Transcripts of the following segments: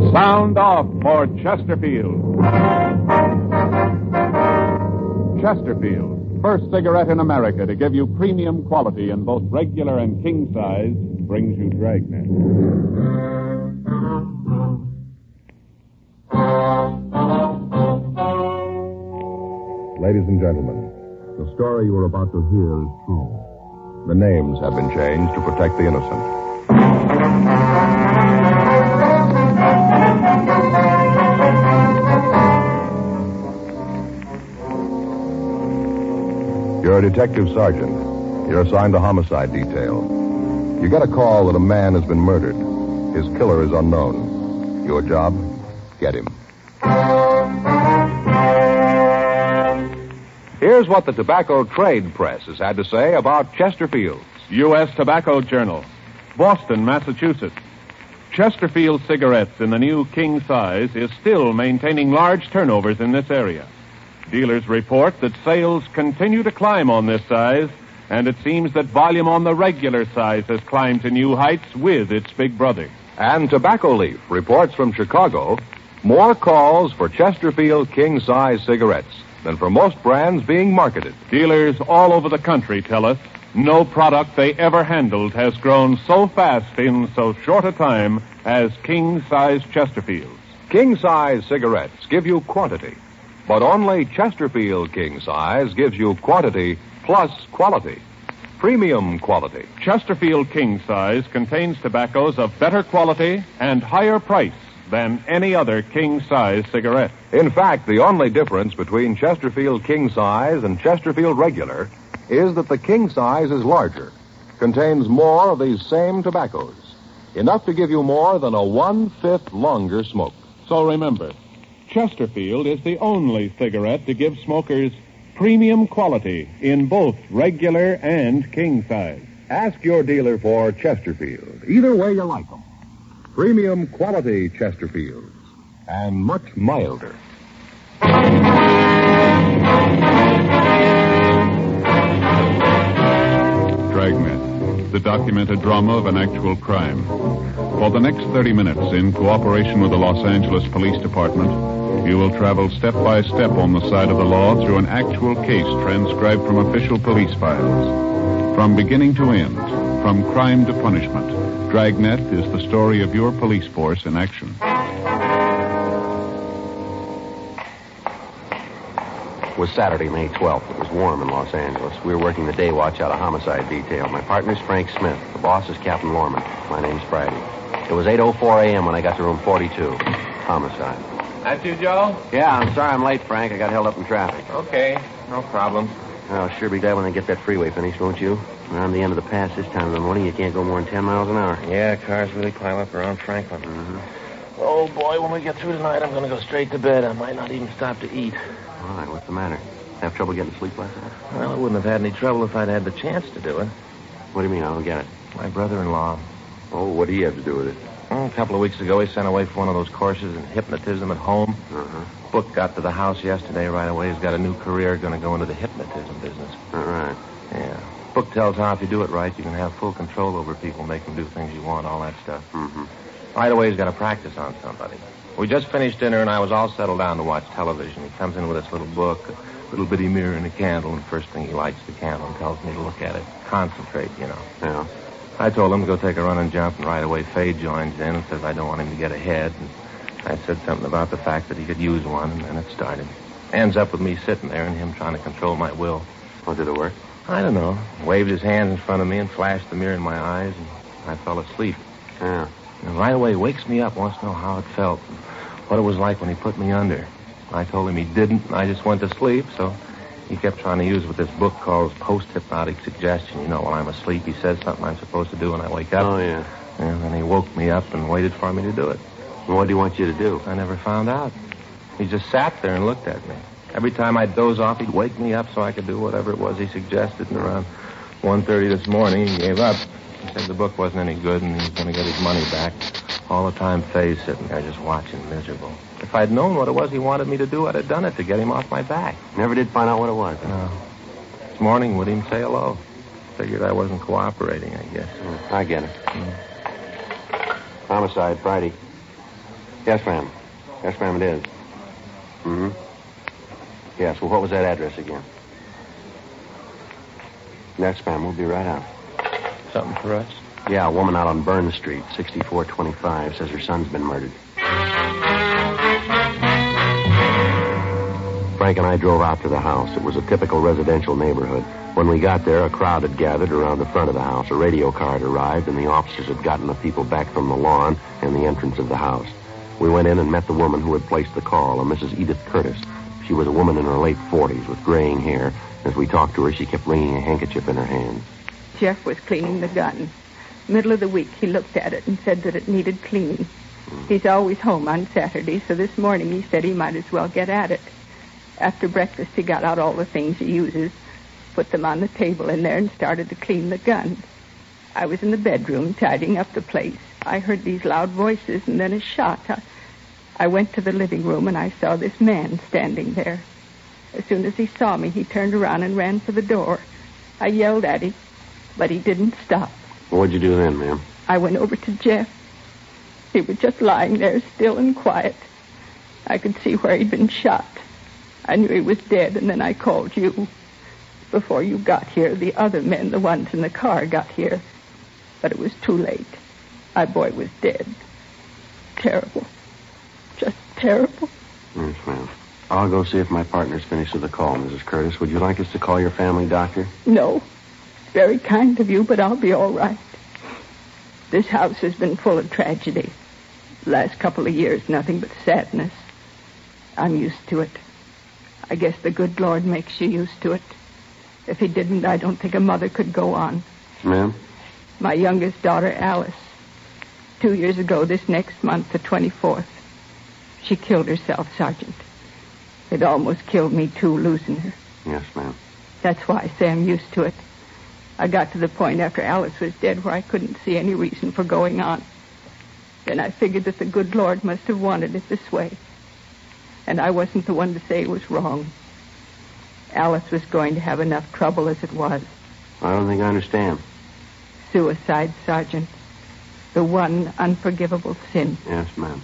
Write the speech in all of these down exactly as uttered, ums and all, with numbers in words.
Sound off for Chesterfield. Chesterfield, first cigarette in America to give you premium quality in both regular and king size, brings you Dragnet. Ladies and gentlemen, the story you are about to hear is true. The names have been changed to protect the innocent. You're a detective sergeant. You're assigned to homicide detail. You get a call that a man has been murdered. His killer is unknown. Your job? Get him. Here's what the Tobacco Trade Press has had to say about Chesterfield's. U S Tobacco Journal, Boston, Massachusetts. Chesterfield cigarettes in the new king size is still maintaining large turnovers in this area. Dealers report that sales continue to climb on this size, and it seems that volume on the regular size has climbed to new heights with its big brother. And Tobacco Leaf reports from Chicago more calls for Chesterfield king-size cigarettes than for most brands being marketed. Dealers all over the country tell us no product they ever handled has grown so fast in so short a time as king-size Chesterfields. King-size cigarettes give you quantity, but only Chesterfield king-size gives you quantity plus quality. Premium quality. Chesterfield king size contains tobaccos of better quality and higher price than any other king size cigarette. In fact, the only difference between Chesterfield king size and Chesterfield regular is that the king size is larger, contains more of these same tobaccos, enough to give you more than a one-fifth longer smoke. So remember, Chesterfield is the only cigarette to give smokers premium quality in both regular and king size. Ask your dealer for Chesterfield, either way you like them. Premium quality Chesterfields, and much milder. Dragnet, the documented drama of an actual crime. For the next thirty minutes, in cooperation with the Los Angeles Police Department, you will travel step by step on the side of the law through an actual case transcribed from official police files. From beginning to end, from crime to punishment, Dragnet is the story of your police force in action. It was Saturday, May twelfth. It was warm in Los Angeles. We were working the day watch out of homicide detail. My partner's Frank Smith. The boss is Captain Lorman. My name's Friday. It was eight oh four a.m. when I got to room forty-two. Homicide. That you, Joe? Yeah, I'm sorry I'm late, Frank. I got held up in traffic. Okay, no problem. I'll sure be glad when they get that freeway finished, won't you? Around the end of the pass this time of the morning, you can't go more than ten miles an hour. Yeah, cars really pile up around Franklin. Mm-hmm. Oh, boy, when we get through tonight, I'm going to go straight to bed. I might not even stop to eat. Why? What's the matter? Have trouble getting to sleep last night? Well, I wouldn't have had any trouble if I'd had the chance to do it. What do you mean? I don't get it. My brother-in-law. Oh, what do you have to do with it? A couple of weeks ago, he sent away for one of those courses in hypnotism at home. Uh-huh. Book got to the house yesterday right away. He's got a new career, going to go into the hypnotism business. All right. Yeah. Book tells how if you do it right, you can have full control over people, make them do things you want, all that stuff. Mm-hmm. Right away, he's got to practice on somebody. We just finished dinner, and I was all settled down to watch television. He comes in with this little book, a little bitty mirror and a candle, and first thing he lights the candle and tells me to look at it. Concentrate, you know. Yeah. I told him to go take a run and jump, and right away Faye joins in and says I don't want him to get ahead. And I said something about the fact that he could use one, and then it started. Ends up with me sitting there and him trying to control my will. Oh, did it work? I don't know. Waved his hands in front of me and flashed the mirror in my eyes, and I fell asleep. Yeah. And right away wakes me up, wants to know how it felt, and what it was like when he put me under. I told him he didn't, and I just went to sleep, so he kept trying to use what this book calls post-hypnotic suggestion. You know, while I'm asleep, he says something I'm supposed to do when I wake up. Oh, yeah. And then he woke me up and waited for me to do it. And what do you want you to do? I never found out. He just sat there and looked at me. Every time I'd doze off, he'd wake me up so I could do whatever it was he suggested. And around one thirty this morning, he gave up. He said the book wasn't any good and he was going to get his money back. All the time, Faye's sitting there just watching, miserable. If I'd known what it was he wanted me to do, I'd have done it to get him off my back. Never did find out what it was. No. This morning, wouldn't even say hello. Figured I wasn't cooperating, I guess. Mm, I get it. Mm. Homicide, Friday. Yes, ma'am. Yes, ma'am, it is. Mm-hmm. Yes, well, what was that address again? Yes, ma'am, we'll be right out. Something for us? Yeah, a woman out on Burn Street, sixty-four twenty-five, says her son's been murdered. Frank and I drove out to the house. It was a typical residential neighborhood. When we got there, a crowd had gathered around the front of the house. A radio car had arrived, and the officers had gotten the people back from the lawn and the entrance of the house. We went in and met the woman who had placed the call, a Missus Edith Curtis. She was a woman in her late forties with graying hair. As we talked to her, she kept wringing a handkerchief in her hand. Jeff was cleaning the gun. Middle of the week, he looked at it and said that it needed cleaning. Mm. He's always home on Saturday, so this morning he said he might as well get at it. After breakfast, he got out all the things he uses, put them on the table in there, and started to clean the gun. I was in the bedroom tidying up the place. I heard these loud voices and then a shot. I, I went to the living room, and I saw this man standing there. As soon as he saw me, he turned around and ran for the door. I yelled at him, but he didn't stop. What'd you do then, ma'am? I went over to Jeff. He was just lying there, still and quiet. I could see where he'd been shot. I knew he was dead, and then I called you. Before you got here, the other men, the ones in the car, got here. But it was too late. My boy was dead. Terrible. Just terrible. Yes, ma'am. I'll go see if my partner's finished with the call, Missus Curtis. Would you like us to call your family doctor? No. Very kind of you, but I'll be all right. This house has been full of tragedy. The last couple of years, nothing but sadness. I'm used to it. I guess the good Lord makes you used to it. If he didn't, I don't think a mother could go on. Ma'am? My youngest daughter, Alice. Two years ago, this next month, the twenty-fourth, she killed herself, Sergeant. It almost killed me, too, losing her. Yes, ma'am. That's why I say I'm used to it. I got to the point after Alice was dead where I couldn't see any reason for going on. Then I figured that the good Lord must have wanted it this way. And I wasn't the one to say it was wrong. Alice was going to have enough trouble as it was. I don't think I understand. Suicide, Sergeant. The one unforgivable sin. Yes, ma'am.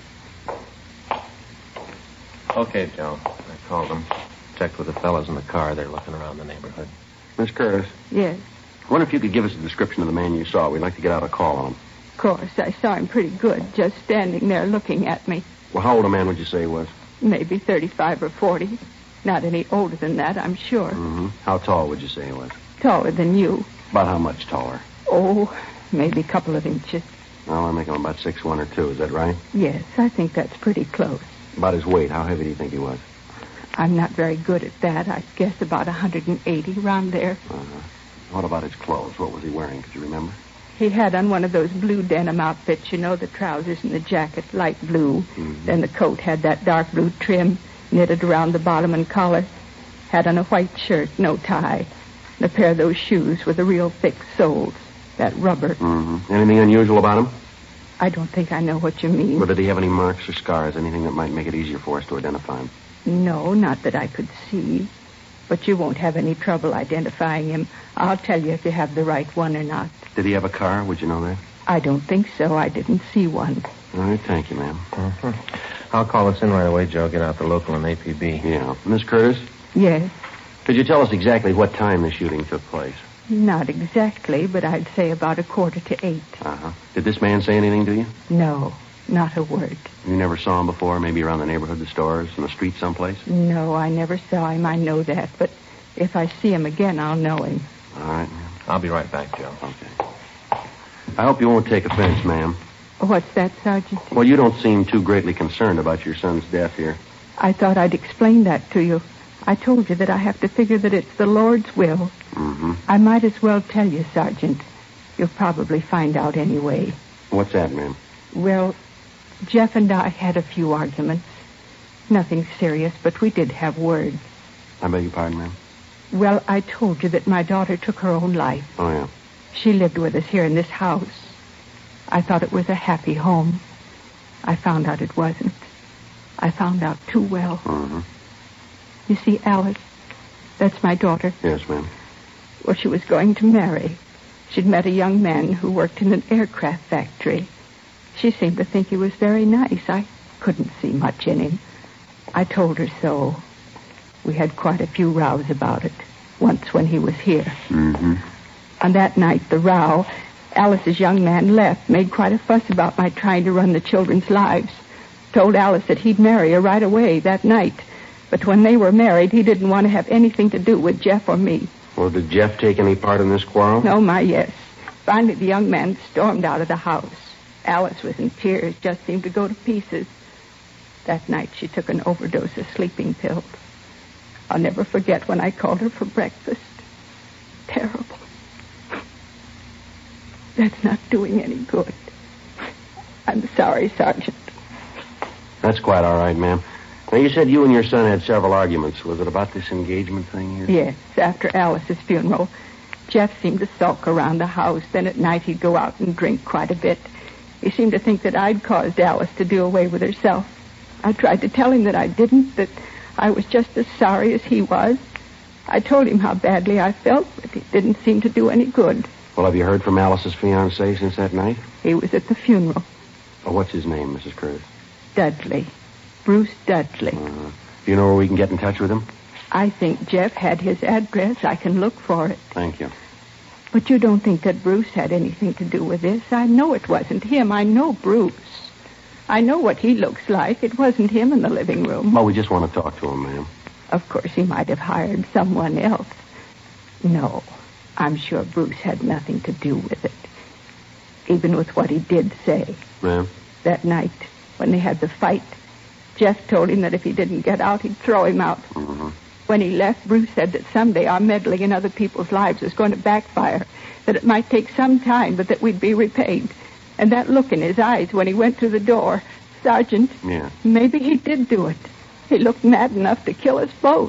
Okay, Joe. I called them. Checked with the fellas in the car. They're looking around the neighborhood. Miss Curtis? Yes? I wonder if you could give us a description of the man you saw. We'd like to get out a call on him. Of course. I saw him pretty good, just standing there looking at me. Well, how old a man would you say he was? Maybe thirty-five or forty. Not any older than that, I'm sure. Mm-hmm. How tall would you say he was? Taller than you. About how much taller? Oh, maybe a couple of inches. Well, I make him about six one or two. Is that right? Yes, I think that's pretty close. About his weight. How heavy do you think he was? I'm not very good at that. I guess about one hundred eighty, around there. Uh-huh. What about his clothes? What was he wearing? Could you remember? He had on one of those blue denim outfits, you know, the trousers and the jacket, light blue. Mm-hmm. Then the coat had that dark blue trim, knitted around the bottom and collar. Had on a white shirt, no tie. And a pair of those shoes with the real thick soles, that rubber. Mm-hmm. Anything unusual about him? I don't think I know what you mean. Or did he have any marks or scars, anything that might make it easier for us to identify him? No, not that I could see. But you won't have any trouble identifying him. I'll tell you if you have the right one or not. Did he have a car? Would you know that? I don't think so. I didn't see one. All right, thank you, ma'am. Mm-hmm. I'll call us in right away, Joe. Get out the local and A P B. Yeah. Miss Curtis? Yes? Could you tell us exactly what time the shooting took place? Not exactly, but I'd say about a quarter to eight. Uh-huh. Did this man say anything to you? No, not a word. You never saw him before, maybe around the neighborhood, the stores, in the street someplace? No, I never saw him. I know that. But if I see him again, I'll know him. All right, ma'am. I'll be right back, Joe. Okay. I hope you won't take offense, ma'am. What's that, Sergeant? Well, you don't seem too greatly concerned about your son's death here. I thought I'd explain that to you. I told you that I have to figure that it's the Lord's will. Mm-hmm. I might as well tell you, Sergeant. You'll probably find out anyway. What's that, ma'am? Well, Jeff and I had a few arguments. Nothing serious, but we did have words. I beg your pardon, ma'am? Well, I told you that my daughter took her own life. Oh, yeah. She lived with us here in this house. I thought it was a happy home. I found out it wasn't. I found out too well. Mm-hmm. You see, Alice, that's my daughter. Yes, ma'am. Well, she was going to marry. She'd met a young man who worked in an aircraft factory. She seemed to think he was very nice. I couldn't see much in him. I told her so. We had quite a few rows about it, once when he was here. Mm-hmm. On that night, the row, Alice's young man left, made quite a fuss about my trying to run the children's lives. Told Alice that he'd marry her right away that night. But when they were married, he didn't want to have anything to do with Jeff or me. Well, did Jeff take any part in this quarrel? No, my, yes. Finally, the young man stormed out of the house. Alice was in tears, just seemed to go to pieces. That night, she took an overdose of sleeping pills. I'll never forget when I called her for breakfast. Terrible. That's not doing any good. I'm sorry, Sergeant. That's quite all right, ma'am. Now, you said you and your son had several arguments. Was it about this engagement thing here? Yes, after Alice's funeral. Jeff seemed to sulk around the house. Then at night he'd go out and drink quite a bit. He seemed to think that I'd caused Alice to do away with herself. I tried to tell him that I didn't, that I was just as sorry as he was. I told him how badly I felt, but it didn't seem to do any good. Well, have you heard from Alice's fiancé since that night? He was at the funeral. Oh, what's his name, Missus Curtis? Dudley. Bruce Dudley. Uh, do you know where we can get in touch with him? I think Jeff had his address. I can look for it. Thank you. But you don't think that Bruce had anything to do with this? I know it wasn't him. I know Bruce. I know what he looks like. It wasn't him in the living room. Well, we just want to talk to him, ma'am. Of course, he might have hired someone else. No, I'm sure Bruce had nothing to do with it. Even with what he did say. Ma'am? That night, when they had the fight, Jeff told him that if he didn't get out, he'd throw him out. Mm-hmm. When he left, Bruce said that someday our meddling in other people's lives was going to backfire, that it might take some time, but that we'd be repaid. And that look in his eyes when he went through the door, Sergeant, yeah. Maybe he did do it. He looked mad enough to kill us both.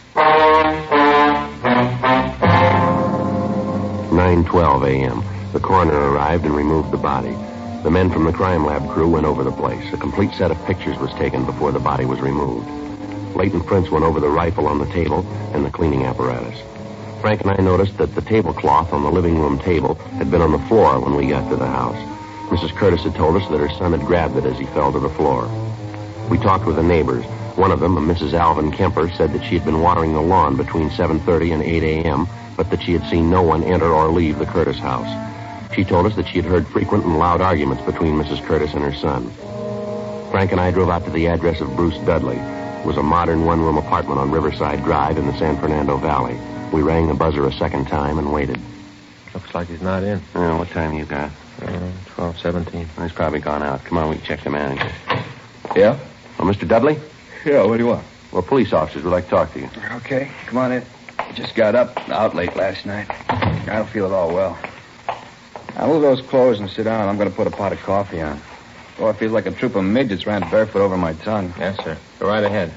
nine twelve a.m. The coroner arrived and removed the body. The men from the crime lab crew went over the place. A complete set of pictures was taken before the body was removed. Leighton Prince went over the rifle on the table and the cleaning apparatus. Frank and I noticed that the tablecloth on the living room table had been on the floor when we got to the house. Missus Curtis had told us that her son had grabbed it as he fell to the floor. We talked with the neighbors. One of them, a Missus Alvin Kemper, said that she had been watering the lawn between seven thirty and eight a.m., but that she had seen no one enter or leave the Curtis house. She told us that she had heard frequent and loud arguments between Missus Curtis and her son. Frank and I drove out to the address of Bruce Dudley. It was a modern one-room apartment on Riverside Drive in the San Fernando Valley. We rang the buzzer a second time and waited. Looks like he's not in. Uh, what time you got? Uh, twelve seventeen. He's probably gone out. Come on, we can check the manager. Yeah? Oh, Mister Dudley? Yeah, what do you want? Well, police officers would like to talk to you. Okay, come on in. Just got up, out late last night. I don't feel at all well. I'll move those clothes and sit down. I'm going to put a pot of coffee on. Oh, it feels like a troop of midgets ran barefoot over my tongue. Yes, sir. Go right ahead.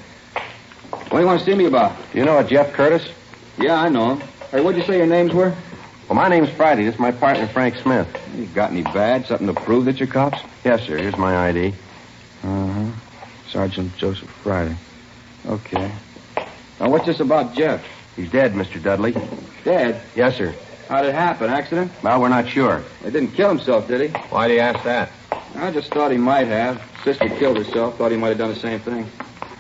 What do you want to see me about? Do you know a Jeff Curtis? Yeah, I know him. Hey, what'd you say your names were? Well, my name's Friday. This is my partner, Frank Smith. You got any badge? Something to prove that you're cops? Yes, sir. Here's my I D. Uh-huh. Sergeant Joseph Friday. Okay. Now, what's this about Jeff? He's dead, Mister Dudley. Dead? Yes, sir. How'd it happen? Accident? Well, we're not sure. He didn't kill himself, did he? Why do you ask that? I just thought he might have. Sister killed herself. Thought he might have done the same thing.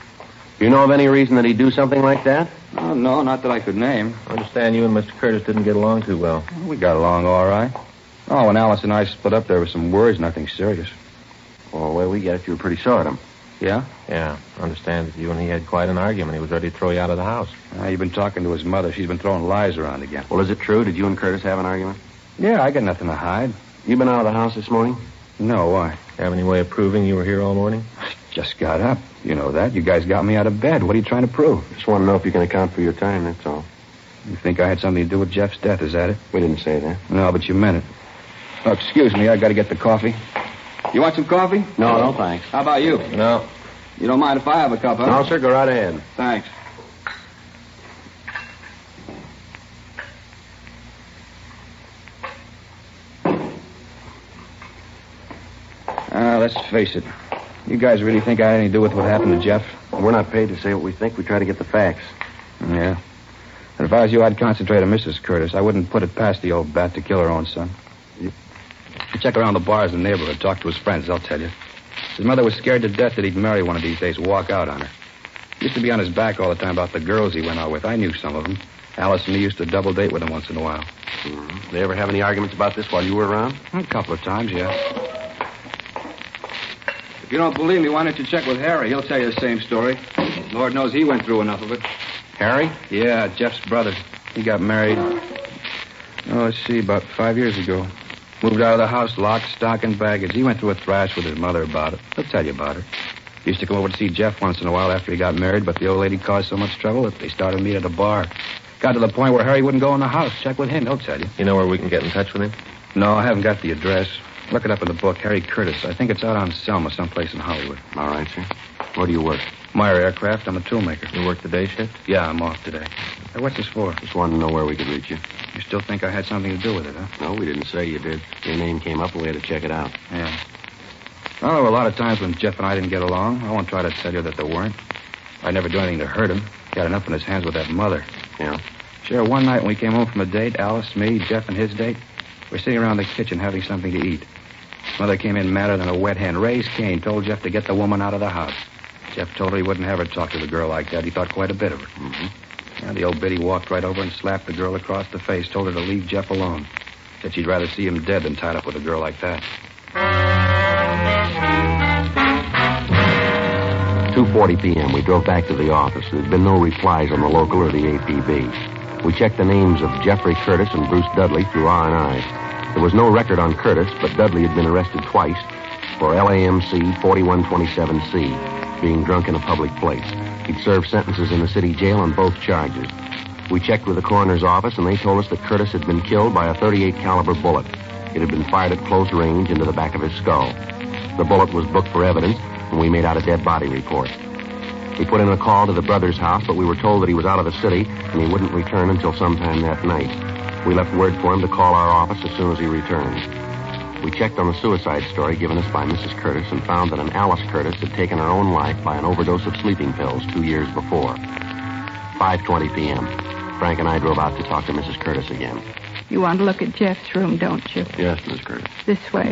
Do you know of any reason that he'd do something like that? Oh, no, not that I could name. I understand you and Mister Curtis didn't get along too well. We got along all right. Oh, when Alice and I split up, there were some words, nothing serious. Well, the way we get it, you were pretty sore at him. Yeah? Yeah, I understand that you and he had quite an argument. He was ready to throw you out of the house. Uh, you've been talking to his mother. She's been throwing lies around again. Well, is it true? Did you and Curtis have an argument? Yeah, I got nothing to hide. You been out of the house this morning? No, why? Have any way of proving you were here all morning? Just got up. You know that. You guys got me out of bed. What are you trying to prove? Just want to know if you can account for your time, that's all. You think I had something to do with Jeff's death, is that it? We didn't say that. No, but you meant it. Oh, excuse me, I got to get the coffee. You want some coffee? No, no, thanks. How about you? No. You don't mind if I have a cup, huh? No, sir, go right ahead. Thanks. Uh, let's face it. You guys really think I had anything to do with what happened to Jeff? We're not paid to say what we think. We try to get the facts. Yeah. And if I was you, I'd concentrate on Missus Curtis. I wouldn't put it past the old bat to kill her own son. You check around the bars in the neighborhood. Talk to his friends. They'll tell you. His mother was scared to death that he'd marry one of these days and walk out on her. He used to be on his back all the time about the girls he went out with. I knew some of them. Alice and me used to double date with him once in a while. Mm-hmm. They ever have any arguments about this while you were around? A couple of times, yeah. If you don't believe me, why don't you check with Harry? He'll tell you the same story. Lord knows he went through enough of it. Harry? Yeah, Jeff's brother. He got married, oh, let's see, about five years ago. Moved out of the house, lock, stock, and baggage. He went through a thrash with his mother about it. He'll tell you about it. He used to come over to see Jeff once in a while after he got married, but the old lady caused so much trouble that they started to meet at a bar. Got to the point where Harry wouldn't go in the house. Check with him, he'll tell you. You know where we can get in touch with him? No, I haven't got the address. Look it up in the book, Harry Curtis. I think it's out on Selma, someplace in Hollywood. All right, sir. Where do you work? Meyer Aircraft. I'm a toolmaker. You work the day shift? Yeah, I'm off today. Hey, what's this for? Just wanted to know where we could reach you. You still think I had something to do with it, huh? No, we didn't say you did. Your name came up and we had to check it out. Yeah. Well, there were a lot of times when Jeff and I didn't get along. I won't try to tell you that there weren't. I'd never do anything to hurt him. He had enough in his hands with that mother. Yeah? Sure, one night when we came home from a date, Alice, me, Jeff, and his date, we're sitting around the kitchen having something to eat. Mother came in madder than a wet hen. Raised Cain, told Jeff to get the woman out of the house. Jeff told her he wouldn't have her talk to the girl like that. He thought quite a bit of her. Mm-hmm. And the old biddy walked right over and slapped the girl across the face, told her to leave Jeff alone. Said she'd rather see him dead than tied up with a girl like that. two forty p.m. We drove back to the office. There'd been no replies on the local or the A P B. We checked the names of Jeffrey Curtis and Bruce Dudley through R and I. There was no record on Curtis, but Dudley had been arrested twice for L A M C forty-one twenty-seven C, being drunk in a public place. He'd served sentences in the city jail on both charges. We checked with the coroner's office, and they told us that Curtis had been killed by a thirty-eight caliber bullet. It had been fired at close range into the back of his skull. The bullet was booked for evidence, and we made out a dead body report. We put in a call to the brother's house, but we were told that he was out of the city, and he wouldn't return until sometime that night. We left word for him to call our office as soon as he returned. We checked on the suicide story given us by Missus Curtis and found that an Alice Curtis had taken her own life by an overdose of sleeping pills two years before. five twenty p.m. Frank and I drove out to talk to Missus Curtis again. You want to look at Jeff's room, don't you? Yes, Miss Curtis. This way.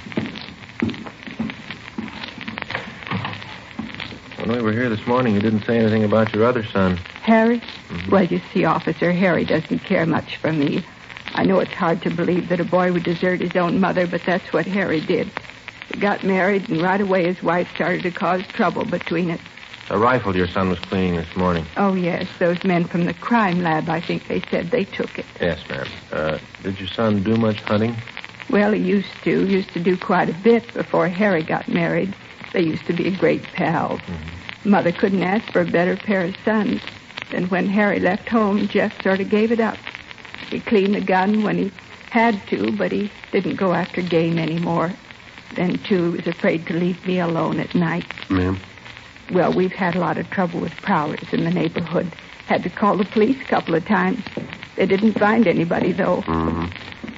When we were here this morning, you didn't say anything about your other son. Harry? Mm-hmm. Well, you see, Officer, Harry doesn't care much for me. I know it's hard to believe that a boy would desert his own mother, but that's what Harry did. He got married, and right away his wife started to cause trouble between us. A rifle your son was cleaning this morning. Oh, yes. Those men from the crime lab, I think they said they took it. Yes, ma'am. Uh, did your son do much hunting? Well, he used to. Used to do quite a bit before Harry got married. They used to be great pals. Mm-hmm. Mother couldn't ask for a better pair of sons. Then when Harry left home, Jeff sort of gave it up. He cleaned the gun when he had to, but he didn't go after game anymore. Then, too, he was afraid to leave me alone at night. Ma'am? Well, we've had a lot of trouble with prowlers in the neighborhood. Had to call the police a couple of times. They didn't find anybody, though. Mm-hmm.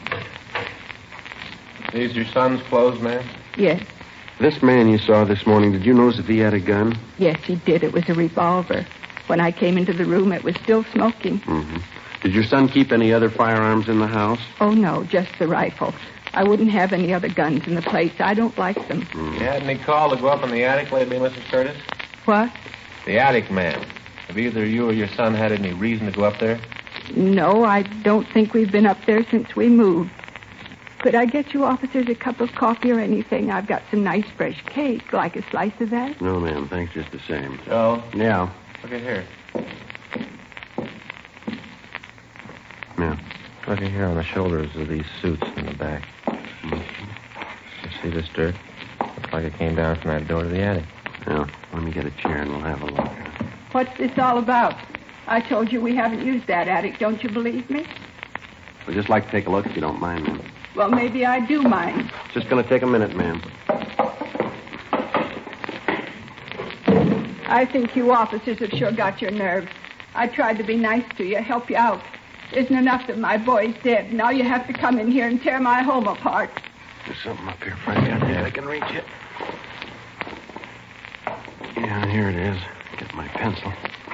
These your son's clothes, ma'am? Yes. This man you saw this morning, did you notice if he had a gun? Yes, he did. It was a revolver. When I came into the room, it was still smoking. Mm-hmm. Did your son keep any other firearms in the house? Oh, no, just the rifle. I wouldn't have any other guns in the place. I don't like them. Mm-hmm. You had any call to go up in the attic lately, Missus Curtis? What? The attic, ma'am. Have either you or your son had any reason to go up there? No, I don't think we've been up there since we moved. Could I get you officers a cup of coffee or anything? I've got some nice fresh cake. Like a slice of that? No, ma'am. Thanks just the same. Joe? Yeah. Look at here. Yeah. Look at here on the shoulders of these suits in the back. Mm-hmm. You see this dirt? Looks like it came down from that door to the attic. Yeah. Let me get a chair and we'll have a look. What's this all about? I told you we haven't used that attic. Don't you believe me? We'd just like to take a look if you don't mind, ma'am. Well, maybe I do mind. It's just going to take a minute, ma'am. I think you officers have sure got your nerve. I tried to be nice to you, help you out. Isn't enough that my boy's dead. Now you have to come in here and tear my home apart. There's something up here, Frank. I I can reach it. Yeah, here it is. Get my pencil.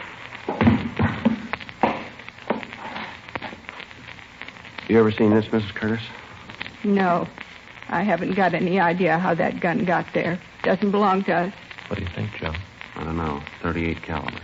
You ever seen this, Missus Curtis? No. I haven't got any idea how that gun got there. Doesn't belong to us. What do you think, Joe? I don't know. thirty-eight caliber.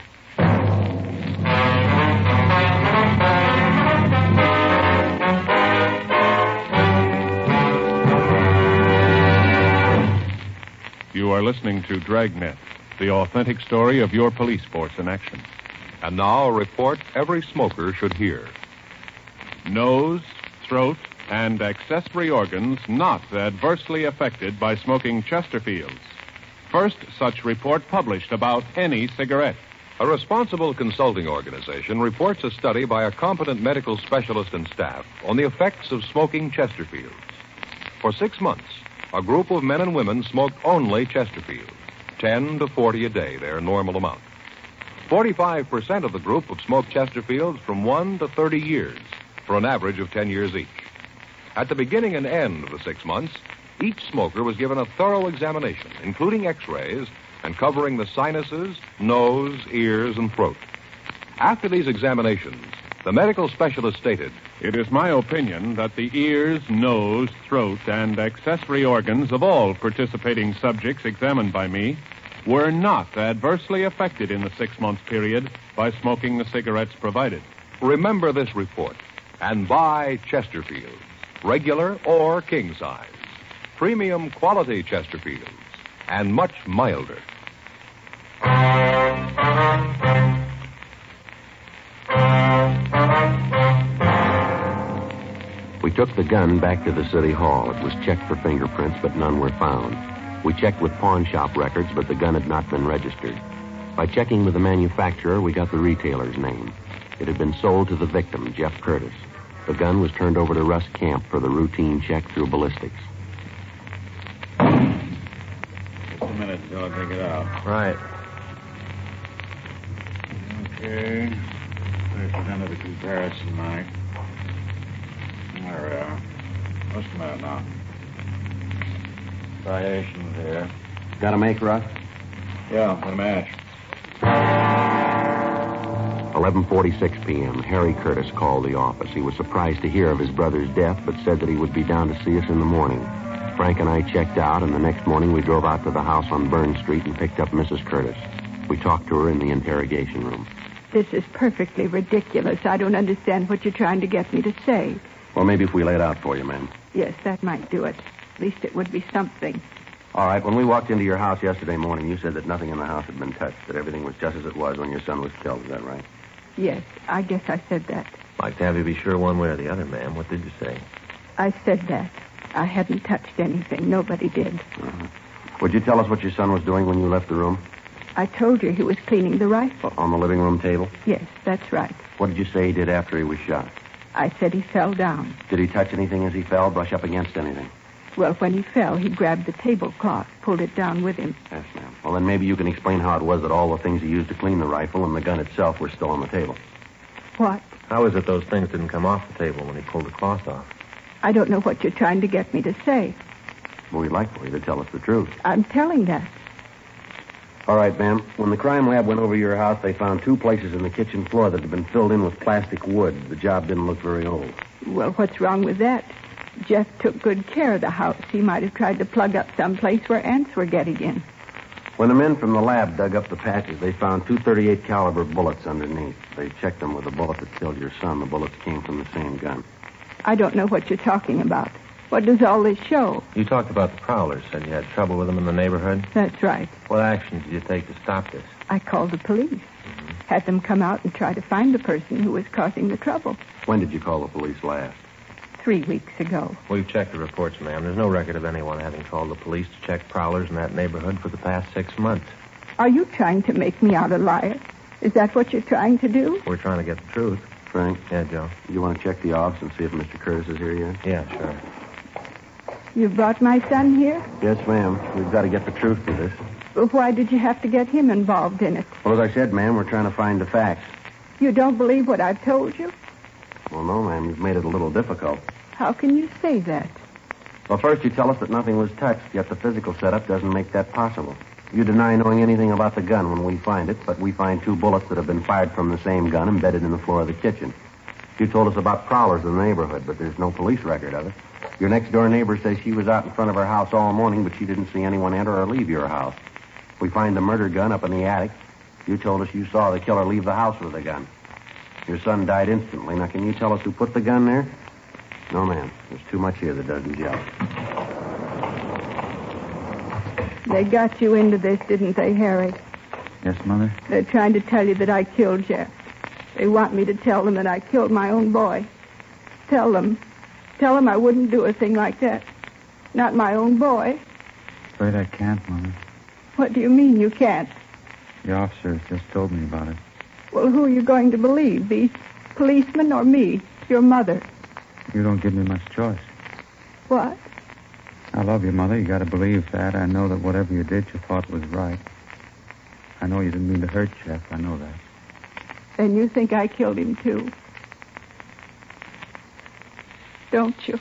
You are listening to Dragnet, the authentic story of your police force in action. And now a report every smoker should hear. Nose, throat, and accessory organs not adversely affected by smoking Chesterfields. First such report published about any cigarette. A responsible consulting organization reports a study by a competent medical specialist and staff on the effects of smoking Chesterfields. For six months, a group of men and women smoked only Chesterfields, ten to forty a day, their normal amount. forty-five percent of the group have smoked Chesterfields from one to thirty years, for an average of ten years each. At the beginning and end of the six months, each smoker was given a thorough examination, including x-rays and covering the sinuses, nose, ears, and throat. After these examinations, the medical specialist stated, It is my opinion that the ears, nose, throat, and accessory organs of all participating subjects examined by me were not adversely affected in the six-month period by smoking the cigarettes provided. remember this report and buy Chesterfields, regular or king size. Premium quality Chesterfields, and much milder. We took the gun back to the city hall. It was checked for fingerprints, but none were found. We checked with pawn shop records, but the gun had not been registered. By checking with the manufacturer, we got the retailer's name. It had been sold to the victim, Jeff Curtis. The gun was turned over to Russ Camp for the routine check through ballistics. Just a minute till I take it out. Right. Okay. There's the end of the comparison, Mike. There we are. What's the matter now? Striations here. Got a make, Russ? Yeah, the mash. eleven forty-six p.m., Harry Curtis called the office. He was surprised to hear of his brother's death, but said that he would be down to see us in the morning. Frank and I checked out, and the next morning we drove out to the house on Burn Street and picked up Missus Curtis. We talked to her in the interrogation room. This is perfectly ridiculous. I don't understand what you're trying to get me to say. Well, maybe if we lay it out for you, ma'am. Yes, that might do it. At least it would be something. All right, when we walked into your house yesterday morning, you said that nothing in the house had been touched, that everything was just as it was when your son was killed. Is that right? Yes, I guess I said that. Like to have you be sure one way or the other, ma'am. What did you say? I said that. I hadn't touched anything. Nobody did. Uh-huh. Would you tell us what your son was doing when you left the room? I told you he was cleaning the rifle. On the living room table? Yes, that's right. What did you say he did after he was shot? I said he fell down. Did he touch anything as he fell, brush up against anything? Well, when he fell, he grabbed the tablecloth, pulled it down with him. Yes, ma'am. Well, then maybe you can explain how it was that all the things he used to clean the rifle and the gun itself were still on the table. What? How is it those things didn't come off the table when he pulled the cloth off? I don't know what you're trying to get me to say. Well, we'd like for you to tell us the truth. I'm telling that. All right, ma'am. When the crime lab went over your house, they found two places in the kitchen floor that had been filled in with plastic wood. The job didn't look very old. Well, what's wrong with that? Jeff took good care of the house. He might have tried to plug up some place where ants were getting in. When the men from the lab dug up the patches, they found two thirty-eight caliber bullets underneath. They checked them with the bullet that killed your son. The bullets came from the same gun. I don't know what you're talking about. What does all this show? You talked about the prowlers. Said you had trouble with them in the neighborhood. That's right. What action did you take to stop this? I called the police. Mm-hmm. Had them come out and try to find the person who was causing the trouble. When did you call the police last? Three weeks ago. We've checked the reports, ma'am. There's no record of anyone having called the police to check prowlers in that neighborhood for the past six months. Are you trying to make me out a liar? Is that what you're trying to do? We're trying to get the truth. Frank? Yeah, Joe? You want to check the office and see if Mister Curtis is here yet? Yeah, sure. You brought my son here? Yes, ma'am. We've got to get the truth to this. Well, why did you have to get him involved in it? Well, as I said, ma'am, we're trying to find the facts. You don't believe what I've told you? Well, no, ma'am. You've made it a little difficult. How can you say that? Well, first you tell us that nothing was touched, yet the physical setup doesn't make that possible. You deny knowing anything about the gun when we find it, but we find two bullets that have been fired from the same gun embedded in the floor of the kitchen. You told us about prowlers in the neighborhood, but there's no police record of it. Your next-door neighbor says she was out in front of her house all morning, but she didn't see anyone enter or leave your house. We find the murder gun up in the attic. You told us you saw the killer leave the house with the gun. Your son died instantly. Now, can you tell us who put the gun there? No, ma'am. There's too much here that doesn't gel. They got you into this, didn't they, Harry? Yes, Mother? They're trying to tell you that I killed Jeff. They want me to tell them that I killed my own boy. Tell them. Tell them I wouldn't do a thing like that. Not my own boy. Afraid I can't, Mother. What do you mean you can't? The officers just told me about it. Well, who are you going to believe? These policemen or me, your mother? You don't give me much choice. What? I love you, Mother. You got to believe that. I know that whatever you did, you thought was right. I know you didn't mean to hurt Jeff. I know that. And you think I killed him, too? Don't you?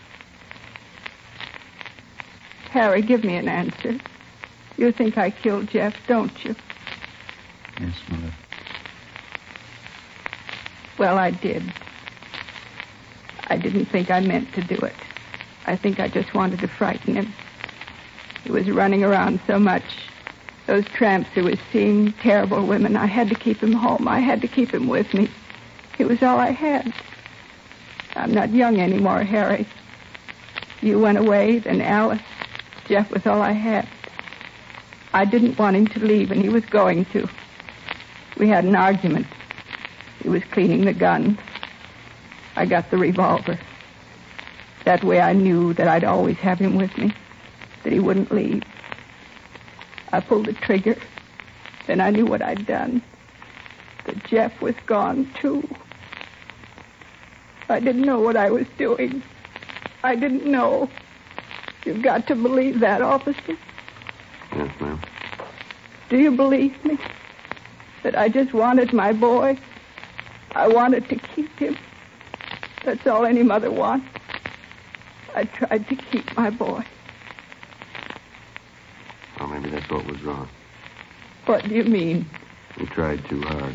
Harry, give me an answer. You think I killed Jeff, don't you? Yes, Mother. Well, I did. I didn't think I meant to do it. I think I just wanted to frighten him. He was running around so much. Those tramps who was seeing terrible women. I had to keep him home. I had to keep him with me. He was all I had. I'm not young anymore, Harry. You went away, then Alice. Jeff was all I had. I didn't want him to leave, and he was going to. We had an argument. He was cleaning the gun. I got the revolver. That way I knew that I'd always have him with me, that he wouldn't leave. I pulled the trigger. Then I knew what I'd done. That Jeff was gone, too. I didn't know what I was doing. I didn't know. You've got to believe that, officer. Yes, ma'am. Do you believe me? That I just wanted my boy? I wanted to keep him. That's all any mother wants. I tried to keep my boy. Well, maybe that's what was wrong. What do you mean? You tried too hard.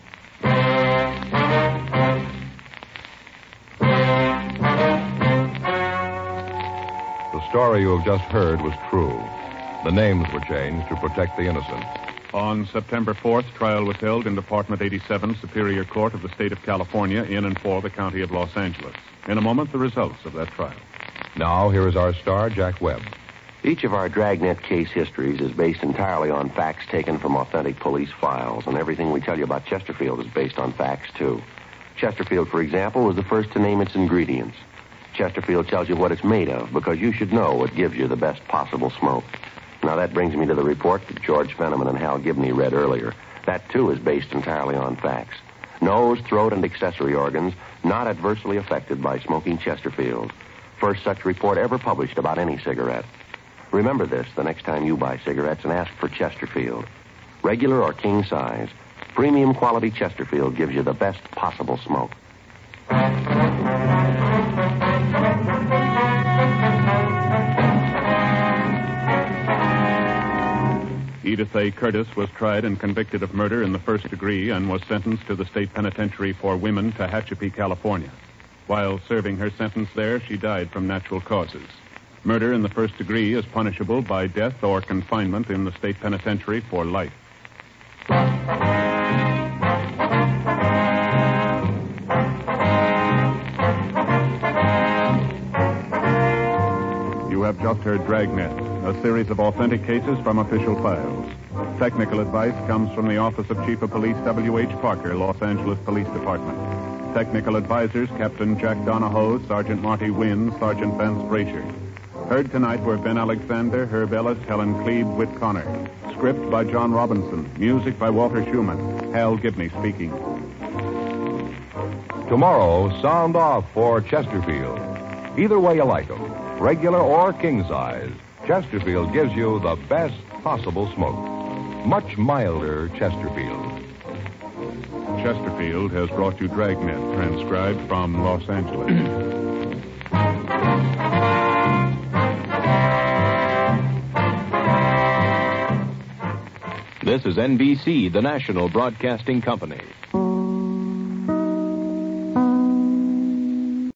The story you have just heard was true. The names were changed to protect the innocent. On September fourth, trial was held in Department eighty-seven, Superior Court of the State of California, in and for the County of Los Angeles. In a moment, the results of that trial. Now, here is our star, Jack Webb. Each of our Dragnet case histories is based entirely on facts taken from authentic police files, and everything we tell you about Chesterfield is based on facts, too. Chesterfield, for example, was the first to name its ingredients. Chesterfield tells you what it's made of, because you should know what gives you the best possible smoke. Now, that brings me to the report that George Fenneman and Hal Gibney read earlier. That, too, is based entirely on facts. Nose, throat, and accessory organs not adversely affected by smoking Chesterfield. First such report ever published about any cigarette. Remember this the next time you buy cigarettes and ask for Chesterfield. Regular or king size, premium quality Chesterfield gives you the best possible smoke. Edith A. Curtis was tried and convicted of murder in the first degree and was sentenced to the state penitentiary for women, Tehachapi, California. While serving her sentence there, she died from natural causes. Murder in the first degree is punishable by death or confinement in the state penitentiary for life. You have just heard Dragnet, a series of authentic cases from official files. Technical advice comes from the Office of Chief of Police W H. Parker, Los Angeles Police Department. Technical advisors, Captain Jack Donahoe, Sergeant Marty Wynn, Sergeant Vance Frazier. Heard tonight were Ben Alexander, Herb Ellis, Helen Klebe, Whit Connor. Script by John Robinson. Music by Walter Schumann. Hal Gibney speaking. Tomorrow, sound off for Chesterfield. Either way you like them, regular or king size, Chesterfield gives you the best possible smoke. Much milder Chesterfield. Chesterfield has brought you Dragnet, transcribed from Los Angeles. This is N B C, the national broadcasting company.